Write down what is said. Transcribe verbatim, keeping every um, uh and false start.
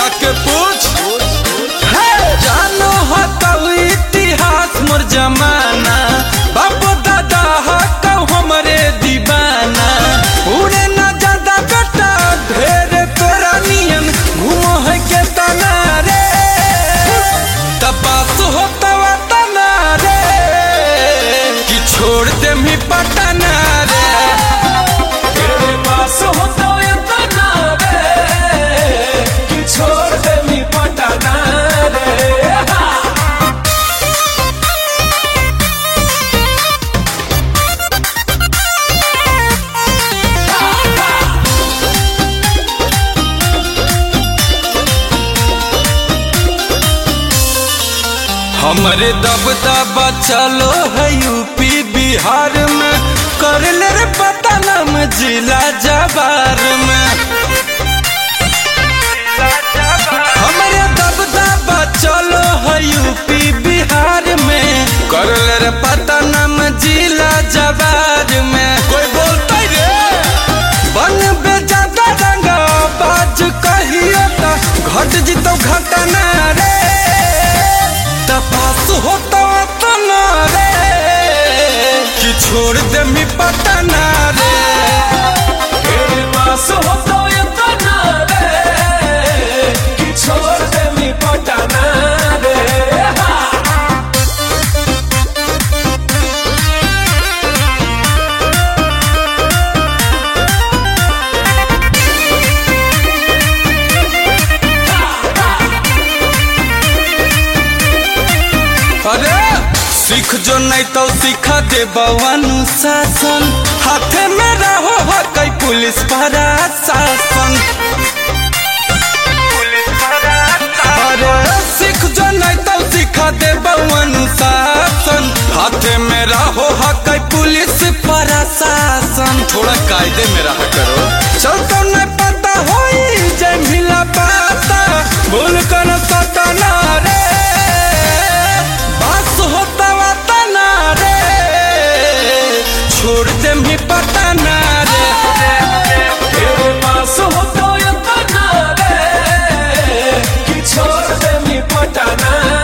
जाके पूछ जानो हो तो इतिहास मोर जमाना बाबू दादा हक हमरे दीवाना उड़े न ज्यादा बेटा ढेर तोरा नियन घूमो है के तना रे तपास होता तना रे कि छोड़ दे मी पटना रे तेरे पास होता तना रे कि छोड़ दे मी पटना रे। हमरे दबदबा चलो है यूपी बिहार में कर ले रे पता नाम जिला जवार में हमरे दबदबा चलो है यूपी बिहार में कर ले रे पता नाम जिला जवार में कोई बोलता रे बन बेजादा रंगा बाज कहियो ता घट जितो घटना रे तपास होता तना रे कि छोड़ दे मी पटना रे तेरे पास होता तना रे कि छोड़ दे मी पटना रे। अरे सीख जो नहीं तो सिखा दे अनुशासन हाथे में रहो हकई पुलिस प्रशासन अरे सीख जो नहीं तो सिखा दे अनुशासन हाथे में रहो हकई पुलिस प्रशासन थोड़ा कायदे में रहा करो चल तो नहीं पता होई जय मिला पाता भूल कर सतना रे छोड़ दे मी पटना रे तेरे पास होता तना रे कि छोड़ दे मी पटना